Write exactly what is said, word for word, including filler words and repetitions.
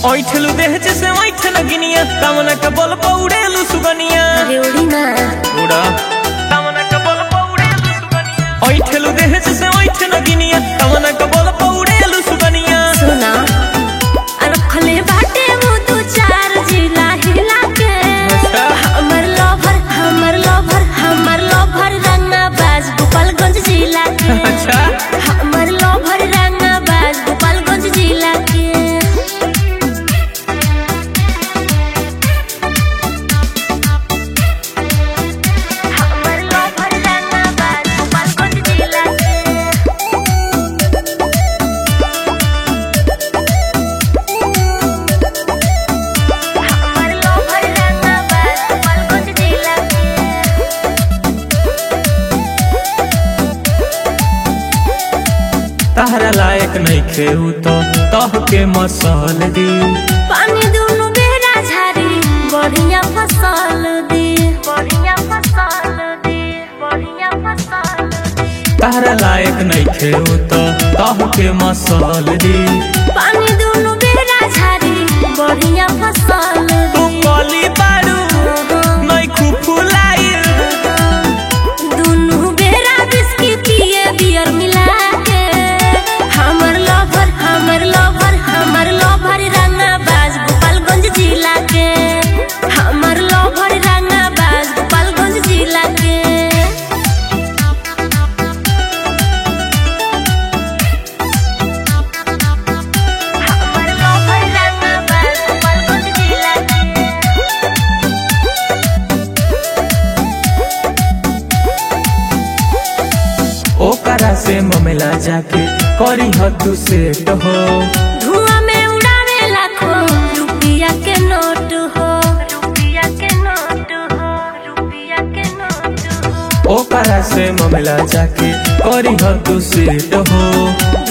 ओइठलू देह जैसे ओइठ लगनिया तमना के बोल पौड़ेलू सुगनिया रेवड़ी ना उड़ा तमना के बोल पौड़ेलू सुगनिया ओइठलू देह जैसे ओइठ लगनिया तमना के बोल पौड़ेलू सुगनिया सुना रखले बाटे मुंह दो चार जिला हिला के हमर लवर हमर लवर हमर लवर रंगाबाज गोपालगंज जिला के अच्छा हमर लवर रंगाबाज गोपालगंज जिला के तहरा लायक नहीं खेऊ तो तह के मसल दी पानी दूनो बेरा झारी बढ़िया फसल दी बढ़िया फसल दी बढ़िया फसल दी तहरा लायक नहीं खेऊ तो तह के मसल दी पानी दूनो बेरा झारी बढ़िया फसल तू दी कली बारू नहीं खूब फुलाई दूनो बेरा बिस्की पिए बियर मिला के हमर लवर हमर लवर हमर लवर रंगाबाज गोपालगंज जिला के हमर लवर रंगाबाज गोपालगंज जिला के ओकरा से ममेला जाके करी हतु सेट हो धुआं में उड़ावे लाखों रुपया के नोट हो रुपया के नोट हो रुपया के नोट हो ओकरा से ममेला जाके करी हतु सेट हो